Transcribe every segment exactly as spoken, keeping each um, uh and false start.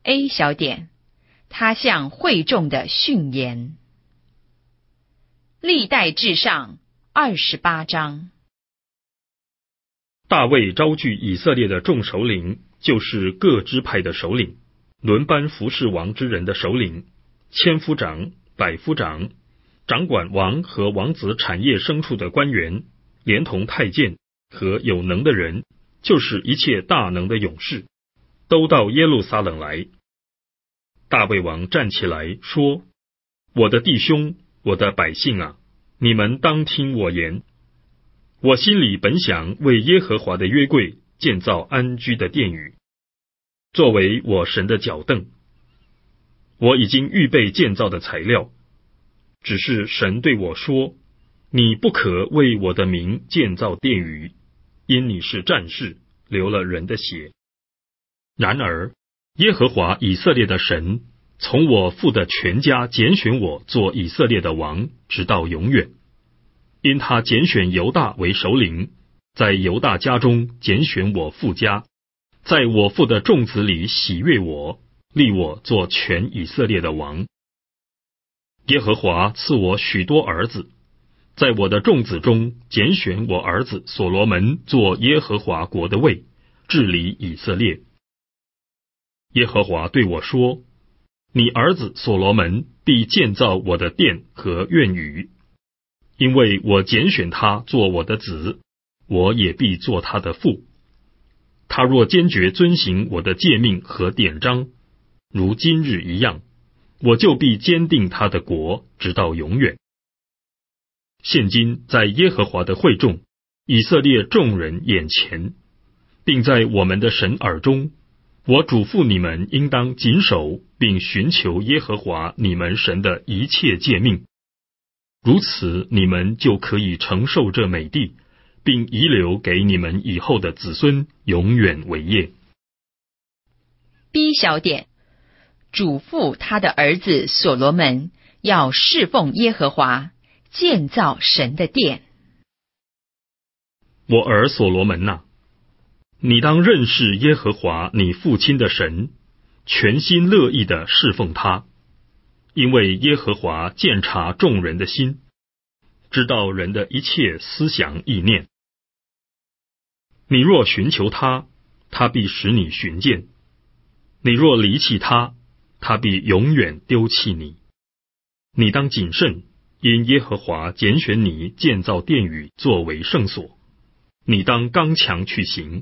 A 小点，他向会众的训言。历代志上二十八章。 大卫招聚以色列的众首领，就是各支派的首领，轮班服侍王之人的首领，千夫长、百夫长，掌管王和王子产业牲畜的官员，连同太监和有能的人，就是一切大能的勇士，都到耶路撒冷来。大卫王站起来说：我的弟兄，我的百姓啊，你们当听我言。我心里本想为耶和华的约柜建造安居的殿宇，作为我神的脚凳。我已经预备建造的材料，只是神对我说：你不可为我的名建造殿宇，因你是战士，流了人的血。然而耶和华以色列的神从我父的全家拣选我做以色列的王，直到永远。因他拣选犹大为首领，在犹大家中拣选我父家，在我父的众子里喜悦我，立我做全以色列的王。耶和华赐我许多儿子，在我的众子中拣选我儿子所罗门做耶和华国的位，治理以色列。耶和华对我说：你儿子所罗门必建造我的殿和院宇，因为我拣选他做我的子，我也必做他的父。他若坚决遵行我的诫命和典章，如今日一样，我就必坚定他的国，直到永远。现今在耶和华的会众以色列众人眼前，并在我们的神耳中，我嘱咐你们应当谨守并寻求耶和华你们神的一切诫命，如此你们就可以承受这美地，并遗留给你们以后的子孙，永远为业。 B 小点，嘱咐他的儿子所罗门要侍奉耶和华，建造神的殿。 我儿所罗门啊，你当认识耶和华你父亲的神，全心乐意地侍奉他，因为耶和华鉴察众人的心，知道人的一切思想意念。你若寻求他，他必使你寻见；你若离弃他，他必永远丢弃你。你当谨慎，因耶和华拣选你建造殿宇作为圣所，你当刚强去行。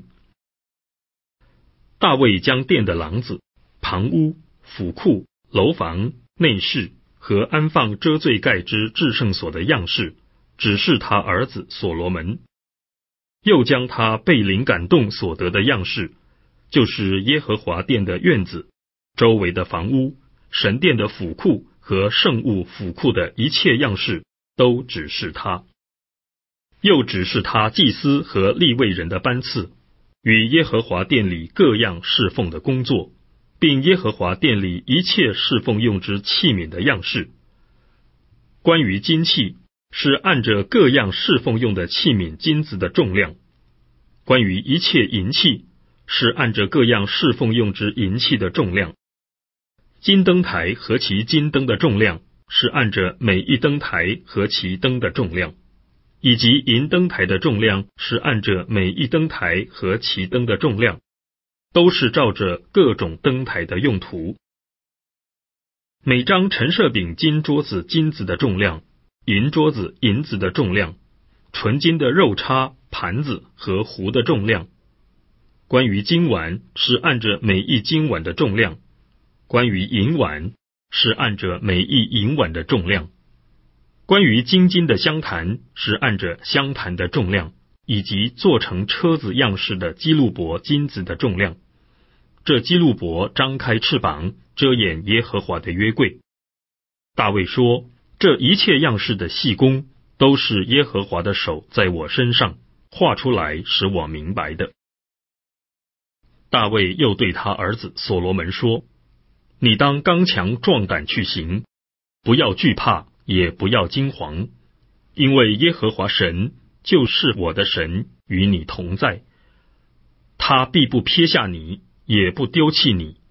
大卫将殿的廊子、旁屋、府库、楼房、内室和安放遮罪盖之至圣所的样式指示他儿子所罗门，又将他被灵感动所得的样式，就是耶和华殿的院子、周围的房屋、神殿的府库和圣物府库的一切样式，都指示他。又指示他祭司和利未人的班次，与耶和华殿里各样侍奉的工作，并耶和华殿里一切侍奉用之器皿的样式。关于金器，是按着各样侍奉用的器皿金子的重量；关于一切银器，是按着各样侍奉用之银器的重量。金灯台和其金灯的重量，是按着每一灯台和其灯的重量，以及银灯台的重量是按着每一灯台和其灯的重量，都是照着各种灯台的用途。每张陈设饼金桌子金子的重量，银桌子银子的重量，纯金的肉叉、盘子和壶的重量。关于金碗，是按着每一金碗的重量；关于银碗，是按着每一银碗的重量；关于金金的香坛，是按着香坛的重量，以及做成车子样式的基路伯金子的重量。这基路伯张开翅膀，遮掩耶和华的约柜。大卫说，这一切样式的细工，都是耶和华的手在我身上画出来，使我明白的。大卫又对他儿子所罗门说，你当刚强壮胆去行，不要惧怕，也不要惊惶，因为耶和华神就是我的神，与你同在。他必不撇下你，也不丢弃你，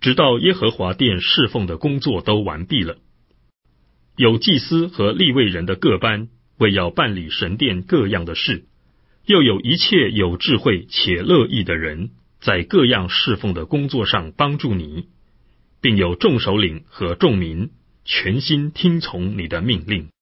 直到耶和华殿侍奉的工作都完毕了。有祭司和利未人的各班，为要办理神殿各样的事，又有一切有智慧且乐意的人，在各样侍奉的工作上帮助你，并有众首领和众民全心听从你的命令。